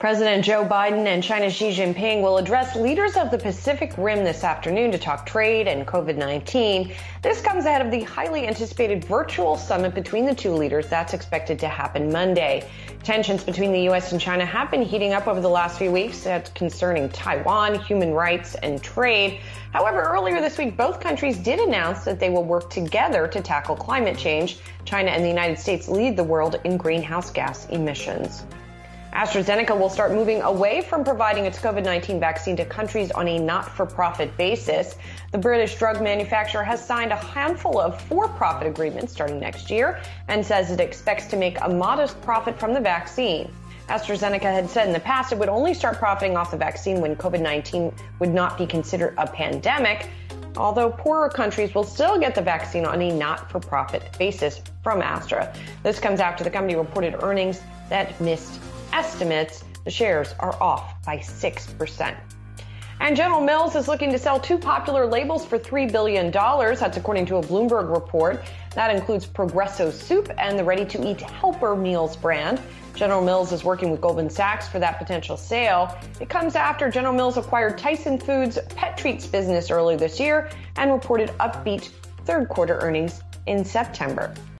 President Joe Biden and China's Xi Jinping will address leaders of the Pacific Rim this afternoon to talk trade and COVID-19. This comes ahead of the highly anticipated virtual summit between the two leaders that's expected to happen Monday. Tensions between the U.S. and China have been heating up over the last few weeks concerning Taiwan, human rights, and trade. However, earlier this week, both countries did announce that they will work together to tackle climate change. China and the United States lead the world in greenhouse gas emissions. AstraZeneca will start moving away from providing its COVID-19 vaccine to countries on a not-for-profit basis. The British drug manufacturer has signed a handful of for-profit agreements starting next year and says it expects to make a modest profit from the vaccine. AstraZeneca had said in the past it would only start profiting off the vaccine when COVID-19 would not be considered a pandemic, although poorer countries will still get the vaccine on a not-for-profit basis from Astra. This comes after the company reported earnings that missed estimates. The shares are off by 6%. And General Mills is looking to sell two popular labels for $3 billion. That's according to a Bloomberg report. That includes Progresso Soup and the ready-to-eat Helper Meals brand. General Mills is working with Goldman Sachs for that potential sale. It comes after General Mills acquired Tyson Foods' pet treats business earlier this year and reported upbeat third quarter earnings in September.